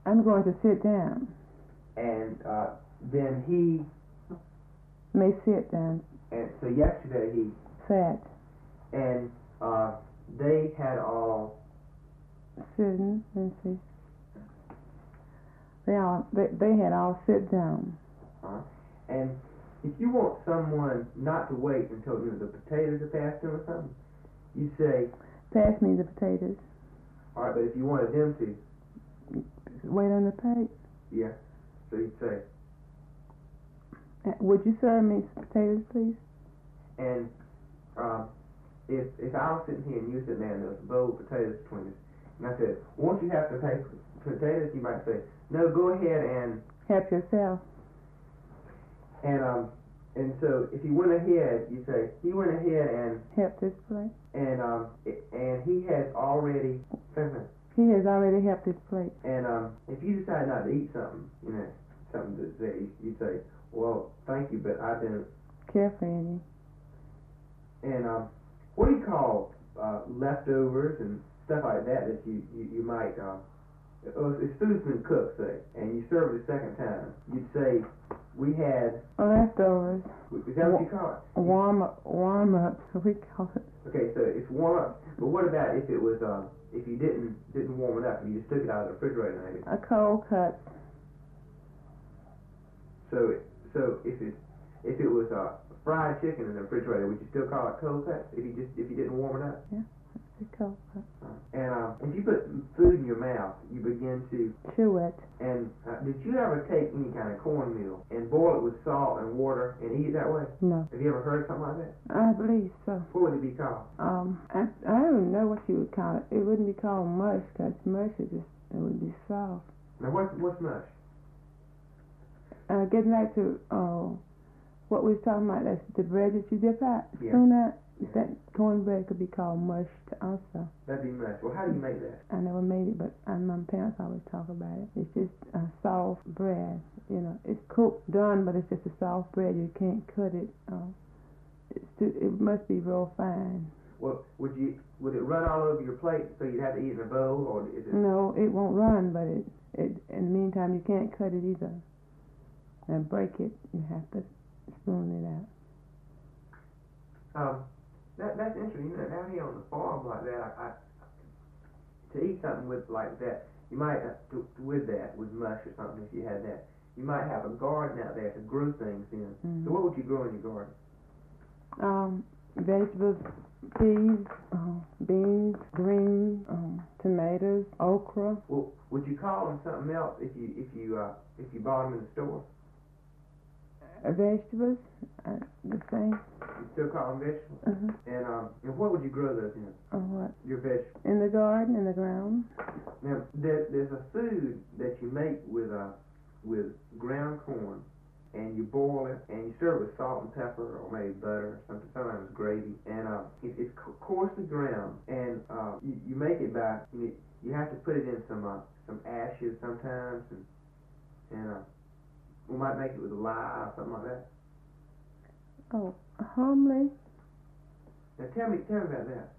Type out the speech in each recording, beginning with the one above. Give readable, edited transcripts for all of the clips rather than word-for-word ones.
I'm going to sit down. And then he May sit down. and so yesterday he Sat. and they had all Sitting. Let's see. They had all sit down. and if you want someone not to wait until the potatoes are passed to them or something, you say, Pass me the potatoes. all right, but if you wanted them to, Wait on the plate. yeah, so you'd say, Would you serve me some potatoes, please? and if I was sitting here and you were sitting there and there was a bowl of potatoes between us, and I said, won't you have to pay for potatoes? You might say, no, go ahead and Help yourself. and so if he went ahead, you say, he went ahead and Help this plate. and he has already, He has already helped his plate. and if you decide not to eat something, something that you say, well, thank you, but I didn't. Care for any. And what do you call leftovers and stuff like that you might, if food's been cooked, say, and you serve it a second time, you'd say, we had Leftovers. Is that what you call it? Warm up. We call it. Okay, so it's warm up. But what about if it was if you didn't warm it up and you just took it out of the refrigerator and ate it? A cold cut. So if it was fried chicken in the refrigerator, would you still call it cold cut if you didn't warm it up? Yeah, it's a cold cut. And if you put food in your mouth, you begin to Chew it. And did you ever take any kind of cornmeal and boil it with salt and water and eat it that way? No. Have you ever heard of something like that? I believe so. What would it be called? I don't know what you would call it. It wouldn't be called mush, because mush it would be soft. Now what's mush? Getting back to what we was talking about, that's the bread that you dip out, Yeah. spoon out. That cornbread could be called mush also. That'd be mush. Well, how do you make that? I never made it, but my parents always talk about it. It's just a soft bread. It's cooked, done, but it's just a soft bread. You can't cut it. It must be real fine. Well, would it run all over your plate so you'd have to eat in a bowl, or is it? No, it won't run, but in the meantime you can't cut it either. And break it, you have to spoon it out. That's interesting. Down here on the farm like that, to eat something with like that, you might with mush or something. If you had that, you might have a garden out there to grow things in. Mm-hmm. So what would you grow in your garden? Vegetables, peas, beans, greens, tomatoes, okra. Well, would you call them something else if you bought them in the store? Vegetables, the same. You still call them vegetables? Uh-huh. And what would you grow those in? What? Your vegetables. In the garden, in the ground. Now, there's a food that you make with ground corn, and you boil it, and you serve it with salt and pepper, or maybe butter, or sometimes gravy, and it's coarsely ground, and you make it by, you have to put it in some ashes sometimes, and we might make it with lye or something like that. Oh, homely. Now tell me about that.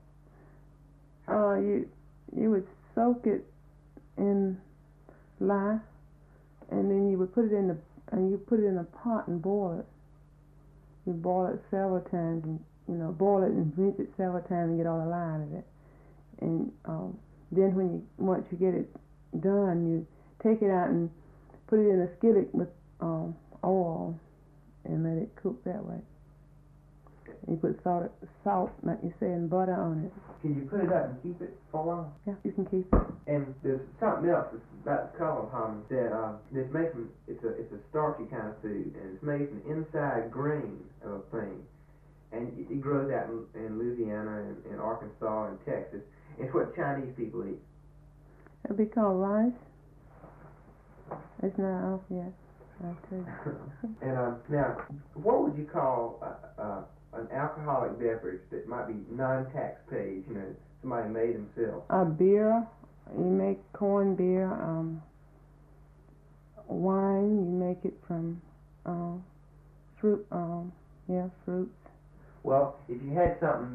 You would soak it in lye, and then you would put it in a pot and boil it. You boil it several times, and boil it and rinse it several times and get all the lye out of it. And then once you get it done, you take it out and put it in a skillet with oil and let it cook that way. You put salt, like you say, and butter on it. Can you put it up and keep it for a while? Yeah, you can keep it. And there's something else about the column hummus that's made from, it's a starchy kind of food, and it's made from the inside grain of a thing. And it grows out in Louisiana and Arkansas and Texas. It's what Chinese people eat. It'll be called rice. It's not off yet. Okay. And now, what would you call an alcoholic beverage that might be non-tax paid? Somebody made themselves. A beer. You make corn beer. Wine. You make it from fruit. Fruits. Well, if you had something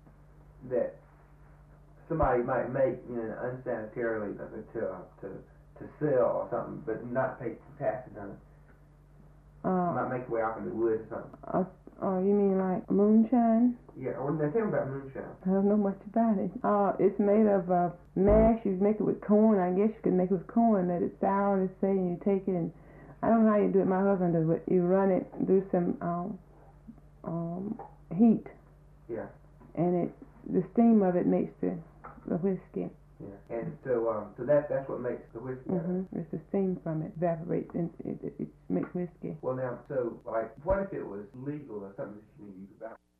that somebody might make, unsanitarily to sell or something, but not pay taxes on it. Might make your way off in the woods or something. Oh, you mean like moonshine? Yeah, well, now tell me about moonshine. I don't know much about it. It's made of mash. You make it with corn. I guess you could make it with corn. Let it sour, let's say, and you take it and I don't know how you do it. My husband does it. You run it through some heat. Yeah. And the steam of it makes the whiskey. Yeah. And so that's what makes the whiskey. It's the steam from it evaporates and it makes whiskey. Well, now, so like, what if it was legal or something that you could buy?